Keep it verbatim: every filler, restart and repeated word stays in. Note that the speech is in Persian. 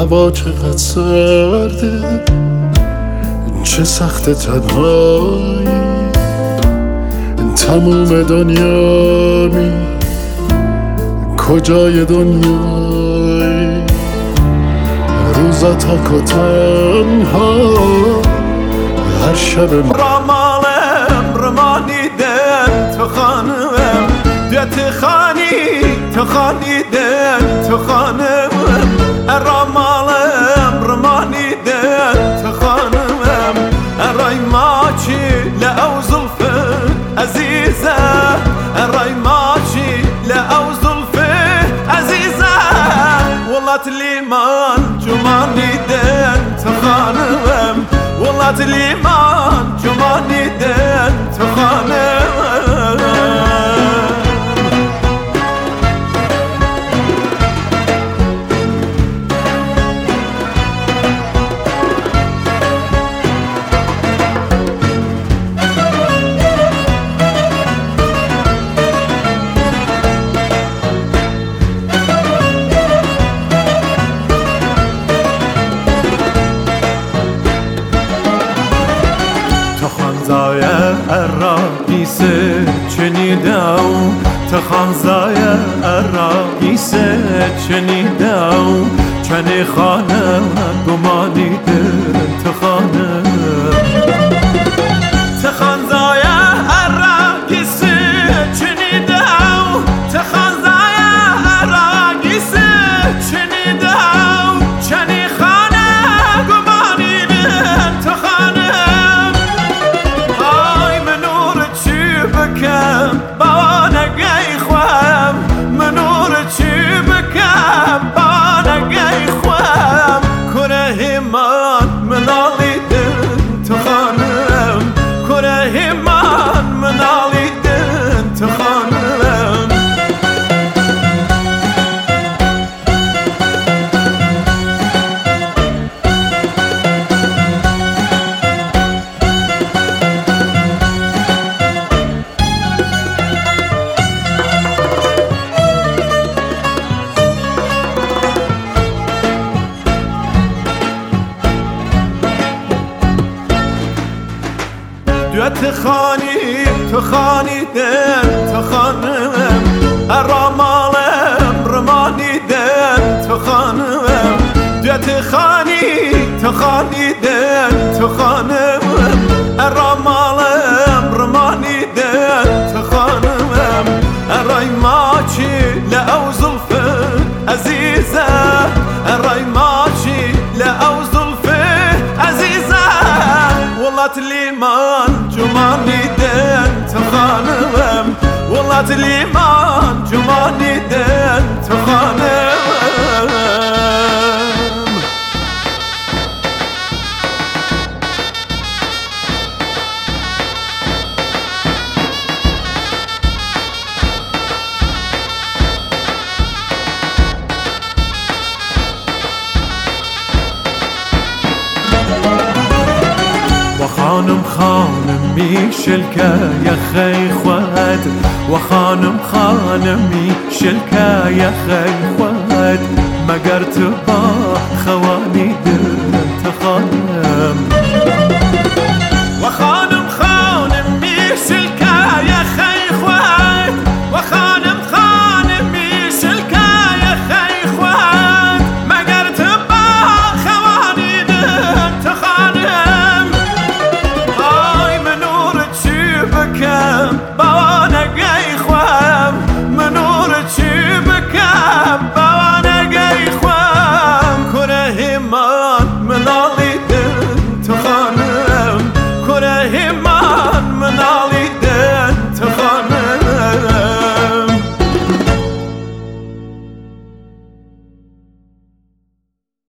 هوا چقدر سرده، چه سخت تنهایی، تموم دنیا می کجای دنیایی، روزا تاک و تنها هر شب رمالم رمانیدن تو خانم، دیت خانی تو خانیدن تو خانم، رمالم رمانیدن تو خانم، رای ماچی لأو زلفه عزیزه، رای ماچی لأو زلفه عزیزه، ولات لیمان جمانیدن تو خانم، ولات لیمان جمانیدن تو خانم. تخانزای اراگیسه چنیدم، تخانزای اراگیسه چنیدم، چنی خانه گمانیده تخانه، تخانزای اراگیسه چنیدم، تخانزای اراگیسه چنیدم، چنی خانه گمانیده تخانه. بکم بانگی خوام منور چی بکم بانگی خوام، کره همان منالی دن تو خانم، کره همان منالی دن تو خانم. دیت خانی تو خانیدن تو خانم، رمالم رمانیدن تو خانم، دیت خانی تو خانیدن تو خانم، رمالم رمانیدن تو خانم، رای ماچی لأو زلفه عزیزه، رای ماچی لأو زلفه عزیزه، ولات لیمان جمانیدن تو خانم، ولات لیمان جمانیدن تو خانم. خانم خانم میشلکه یخی خود، و خانم خانم میشلکه یخی خود، مگر تو با خوانی دل تو خانم.